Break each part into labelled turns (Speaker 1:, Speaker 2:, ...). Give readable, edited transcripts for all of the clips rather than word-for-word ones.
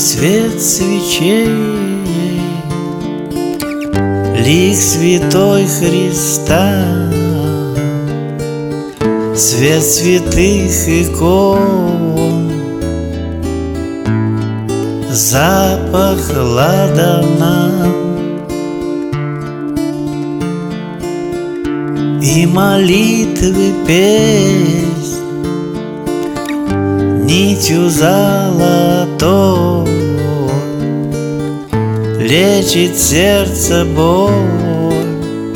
Speaker 1: свет свечей, лик святой Христа, свет святых икон, запах ладана и молитвы песнь нитью золотой лечит сердце боль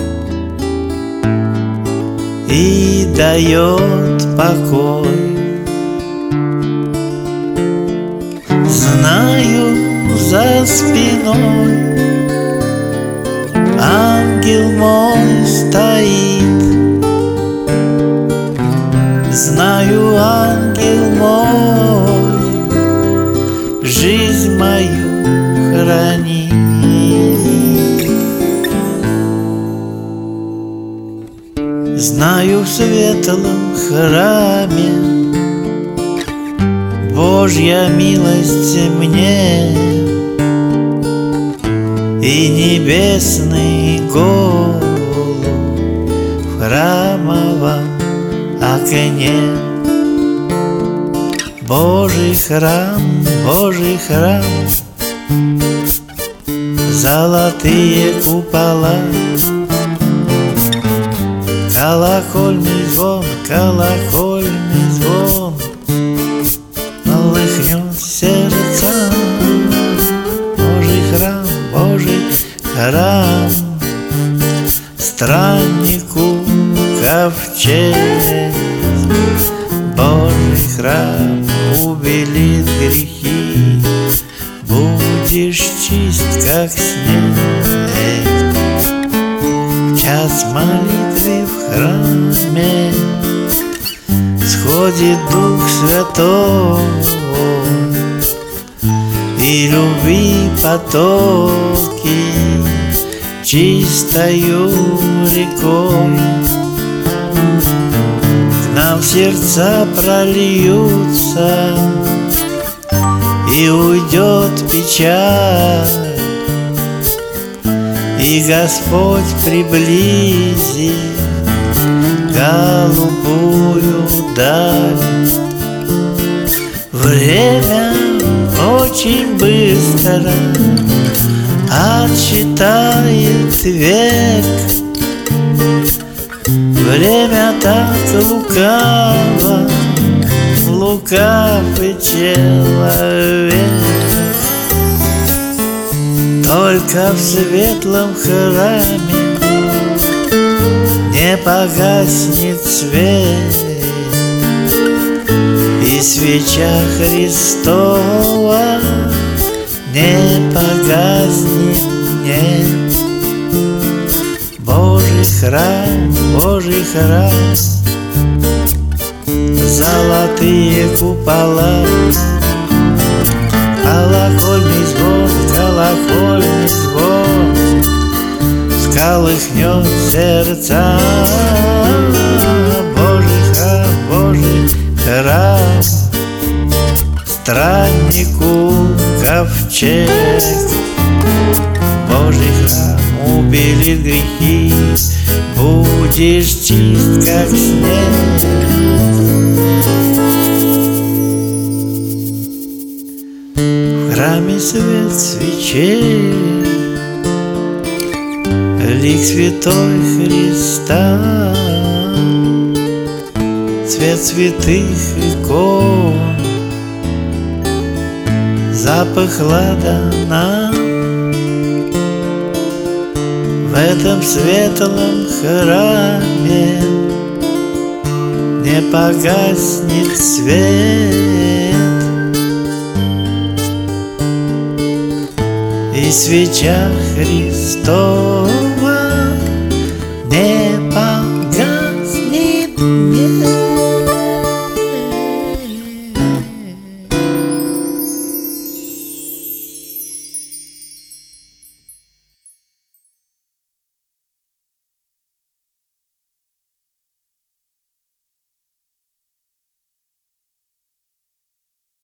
Speaker 1: и дает покой. Знаю, за спиной ангел мой стоит, знаю, ангел мой жизнь мою хранит. Знаю, в светлом храме Божья милость мне и небесный голубь в храмовом окне. Божий храм, золотые купола, колокольный звон, колыхнет сердца. Божий храм, страннику ковчег. Божий храм убелит грехи, будешь чист, как снег. В час молитвы в храме сходит Дух Святой, и любви потоки чистою рекой к нам в сердца прольются, и уйдет печаль, и Господь приблизит голубую даль. Время очень быстро отсчитает век, время так лукаво, лукавый человек. Только в светлом храме не погаснет свет, и свеча Христова не погаснет, нет. Божий храм, золотые купола, колокольный звон сколыхнет сердца. Божий храм, страннику ковчег. Божий храм убелит грехи, будешь чист, как снег. В храме свет свечей, лик святой Христа, цвет святых икон, запах ладана. В этом светлом храме не погаснет свет, и свеча Христова